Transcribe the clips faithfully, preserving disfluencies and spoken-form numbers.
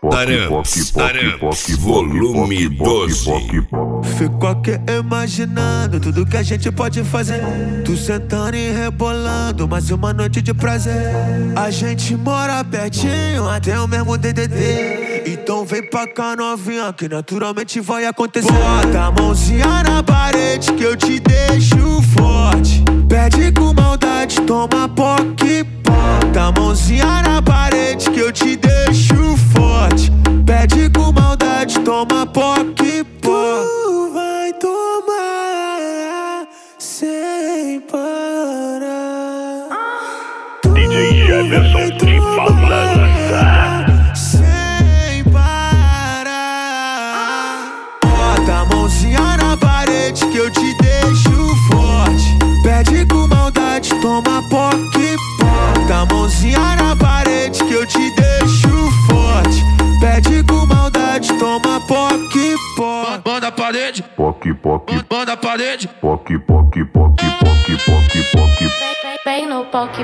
Taramps, Taramps, volume doze. Fico aqui imaginando tudo que a gente pode fazer. Tu sentando e rebolando, mais uma noite de prazer. A gente mora pertinho, até o mesmo D D D. Então vem pra cá novinha, que naturalmente vai acontecer. Bota a mãozinha na parede que eu te deixo forte. Pede com maldade, toma poque. Bota a mãozinha na parede que eu te deixo forte. Pede com maldade, toma poque. Tu vai tomar sem parar. D J Jefferson de Balança. Sem parar. Bota a mãozinha na parede que eu te deixo forte. Pede com maldade, toma poque. Bota a mãozinha na parede que eu te deixo forte. Pede com maldade, toma poque, pó. Manda a parede, Poque, poque, manda a parede. poque, poque, poque, poque, poque, poque. Vem no poque.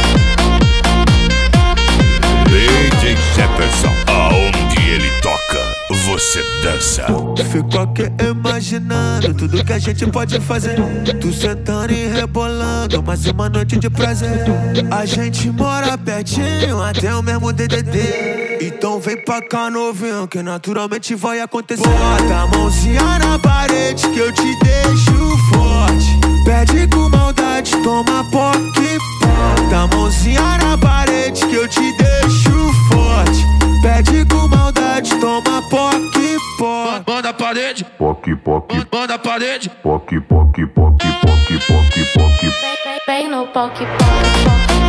D J Jefferson, aonde ele toca, você dança. Fico aqui imaginando tudo que a gente pode fazer. Tu sentando e rebolando, mais uma noite de prazer. A gente mora pertinho, até o mesmo D D D. Então vem pra cá novinho, que naturalmente vai acontecer. Bota a mãozinha na parede que eu te deixo forte. Pede com maldade, toma poque. Bota a mãozinha na parede que eu te deixo forte. Pede com maldade, toma poque, pó. Manda a parede, Poque, poque, manda a parede. poque, poque, poque, poque, poque, poque. Vem no poque.